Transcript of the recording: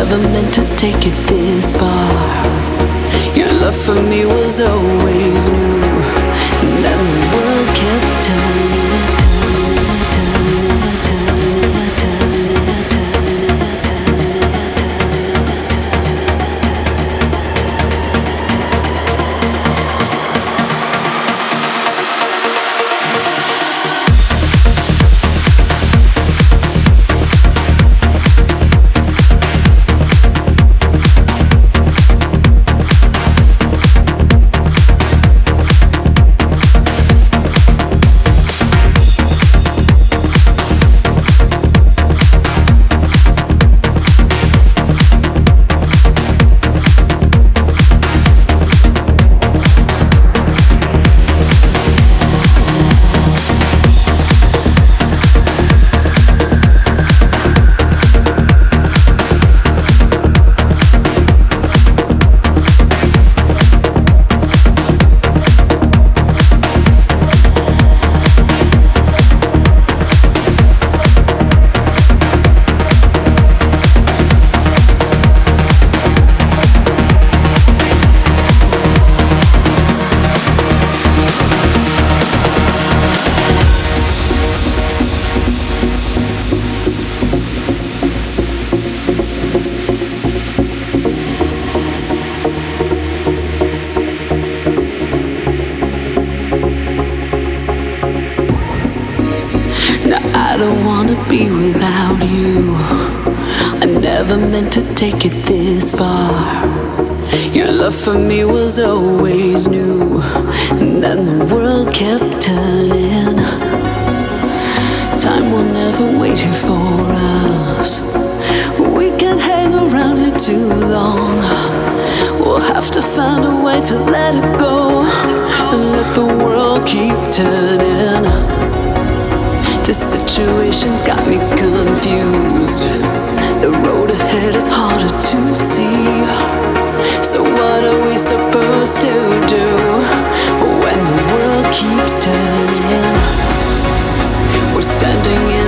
never meant to take it this far. Your love for me was always new, and then the world kept turning. I don't wanna be without you. I never meant to take it this far. Your love for me was always new, and then the world kept turning. Time will never wait here for us. We can't hang around here too long. We'll have to find a way to let it go and let the world keep turning. This situation's got me confused. The road ahead is harder to see. So what are we supposed to do when the world keeps turning? We're standing in